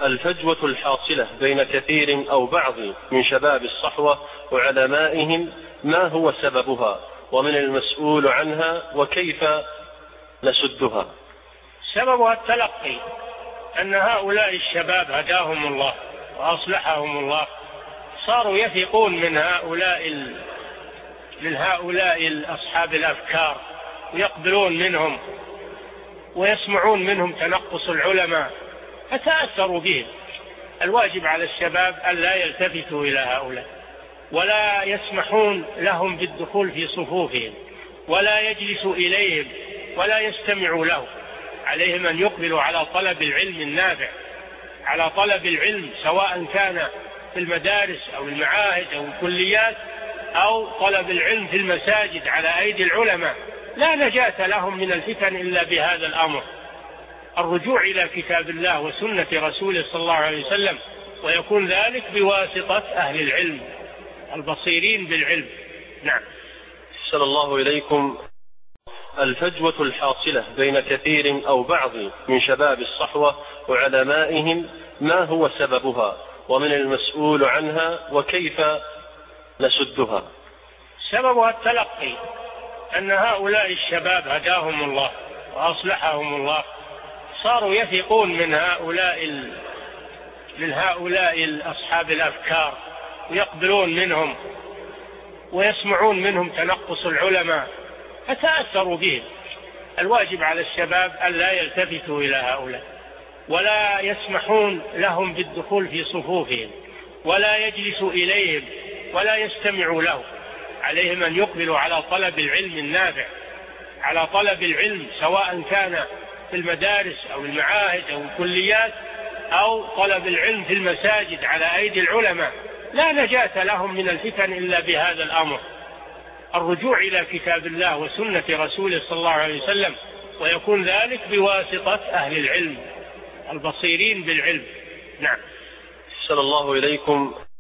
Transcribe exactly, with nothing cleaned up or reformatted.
الفجوة الحاصلة بين كثير أو بعض من شباب الصحوة وعلمائهم، ما هو سببها ومن المسؤول عنها وكيف نسدها؟ سببها التلقي، أن هؤلاء الشباب هداهم الله وأصلحهم الله، صاروا يثقون من هؤلاء من هؤلاء أصحاب الأفكار ويقبلون منهم ويسمعون منهم تنقص العلماء فتأثروا بهم. الواجب على الشباب أن لا يلتفتوا إلى هؤلاء ولا يسمحون لهم بالدخول في صفوفهم ولا يجلسوا إليهم ولا يستمعوا له. عليهم أن يقبلوا على طلب العلم النافع، على طلب العلم سواء كان في المدارس أو المعاهد أو الكليات أو طلب العلم في المساجد على أيدي العلماء. لا نجاة لهم من الفتن إلا بهذا الأمر، الرجوع إلى كتاب الله وسنة رسوله صلى الله عليه وسلم، ويكون ذلك بواسطة أهل العلم البصيرين بالعلم. نعم. صلى الله إليكم. الفجوة الحاصلة بين كثير أو بعض من شباب الصحوة وعلمائهم، ما هو سببها ومن المسؤول عنها وكيف نسدها؟ سببها التلقي، أن هؤلاء الشباب هداهم الله وأصلحهم الله، صاروا يثقون من هؤلاء من هؤلاء أصحاب الأفكار ويقبلون منهم ويسمعون منهم تنقص العلماء فتأثروا بهم. الواجب على الشباب أن لا يلتفتوا إلى هؤلاء ولا يسمحون لهم بالدخول في صفوفهم ولا يجلسوا إليهم ولا يستمعوا له. عليهم أن يقبلوا على طلب العلم النافع، على طلب العلم سواء كان في المدارس أو المعاهد أو الكليات أو طلب العلم في المساجد على أيدي العلماء. لا نجاة لهم من الفتن إلا بهذا الأمر، الرجوع إلى كتاب الله وسنة رسوله صلى الله عليه وسلم، ويكون ذلك بواسطة أهل العلم البصيرين بالعلم. نعم. صلى الله إليكم.